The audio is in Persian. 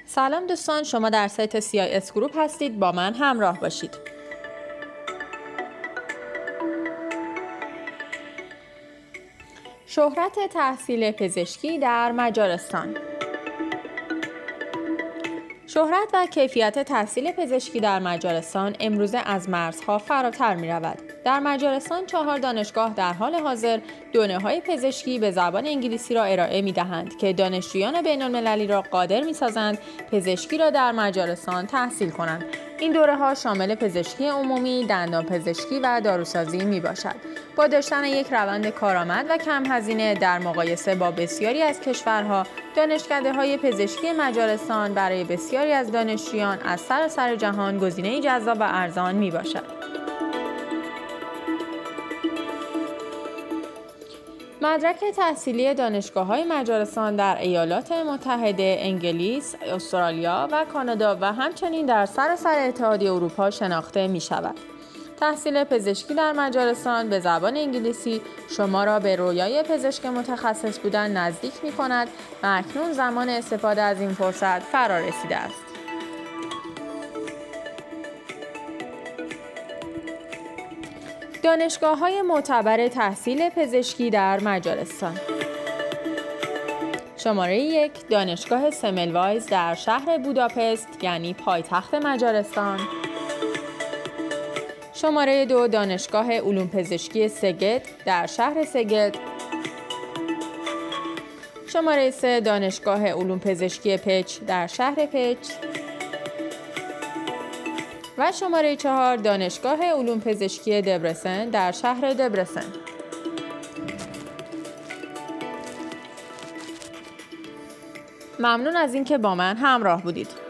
سلام دوستان، شما در سایت CIS گروپ هستید. با من همراه باشید. شهرت تحصیل پزشکی در مجارستان. شهرت و کیفیت تحصیل پزشکی در مجارستان امروزه از مرزها فراتر می رود. در مجارستان 4 دانشگاه در حال حاضر دونه‌های پزشکی به زبان انگلیسی را ارائه می دهند که دانشجویان بین المللی را قادر می سازند پزشکی را در مجارستان تحصیل کنند. این دوره‌ها شامل پزشکی عمومی، دندانپزشکی و داروسازی می باشد. با داشتن یک روند کارآمد و کم هزینه در مقایسه با بسیاری از کشورها، دانشکده‌های پزشکی مجارستان برای بسیاری از دانشجویان از سراسر جهان گزینه‌ای جذاب و ارزان می باشد. مدرک تحصیلی دانشگاه‌های مجارستان در ایالات متحده، انگلیس، استرالیا و کانادا و همچنین در سراسر اتحادیه اروپا شناخته می‌شود. تحصیل پزشکی در مجارستان به زبان انگلیسی شما را به رویای پزشک متخصص بودن نزدیک می‌کند و اکنون زمان استفاده از این فرصت فرا رسیده است. دانشگاه‌های معتبر تحصیل پزشکی در مجارستان. شماره 1 دانشگاه سملوایز در شهر بوداپست یعنی پایتخت مجارستان. شماره 2 دانشگاه علوم پزشکی سگد در شهر سگد. شماره 3 دانشگاه علوم پزشکی پچ در شهر پچ. و شماره 4 دانشگاه علوم پزشکی دبرسن در شهر دبرسن. ممنون از اینکه با من همراه بودید.